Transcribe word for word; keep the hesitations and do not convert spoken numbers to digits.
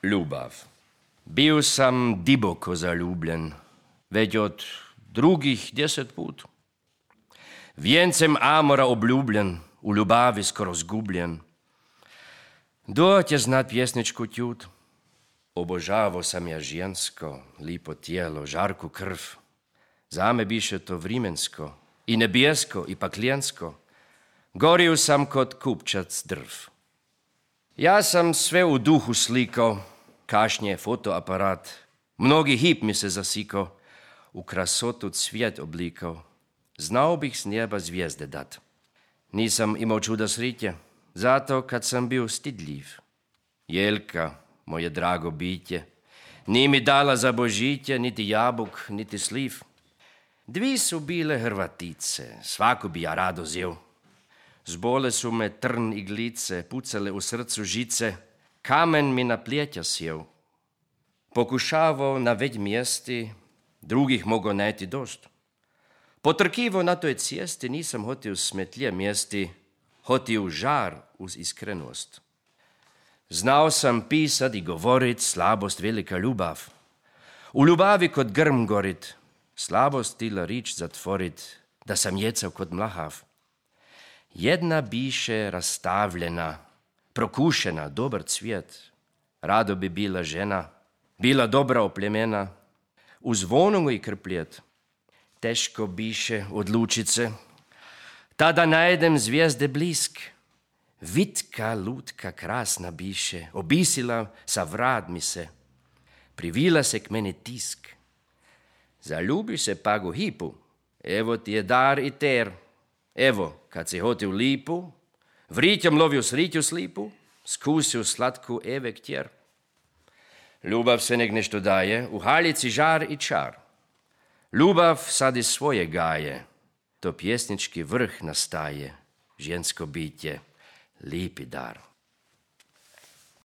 Ljubav. Bio sam diboko zaljubljen, već od drugih deset put. Vjencem amora obljubljen, u ljubavi skoro zgubljen. Doće znat pjesničku tjut. Obožavo sam ja žensko, lipo tijelo, žarku krv. Za me biše to vrimensko, i nebjesko, i pakljensko. Goriju sam kod kupčac drv. Ja sam sve u duhu slikao, kašnje fotoaparat. Mnogi hip mi se zasikao, u krasotu cvijet oblikao. Znao bih s njeba zvijezde dat. Nisam imao čuda sritje, zato kad sam bio stidljiv. Jelka, moje drago bitje, ni mi dala za božitje, niti jabuk, niti sliv. Dvi su bile Hrvatice, svaku bi ja rado zjel. Zbole su me trn i glice, pucale u srcu žice, kamen mi na pljetja sjel. Pokušavao na već mjesti, drugih mogo najti dost. Potrkivo na toj cijesti nisam hotio smetlje mjesti, hotio žar uz iskrenost. Znao sam pisat i govorit, slabost velika ljubav. U ljubavi kod grm gorit, slabost tila rič zatvorit, da sam jecao kod mlahav. Jedna biše rastavljena, prokušena, dobar cvijet. Rado bi bila žena, bila dobra oplemena, uz vonogu i krpljet. Teško biše odlučit se, tada najdem zvijezde blisk. Vitka, lutka, krasna biše, obisila sa vrat mi se. Privila se k meni tisk. Zaljubi se pak u hipu, evo ti je dar i ter. Evo, kad si hoti u lipu, vrićom lovio sriću slipu, skusio slatku eve ktjer. Ljubav se nek nešto daje, u haljici žar i čar. Ljubav sad iz svoje gaje, to pjesnički vrh nastaje, žensko bitje, lipi dar.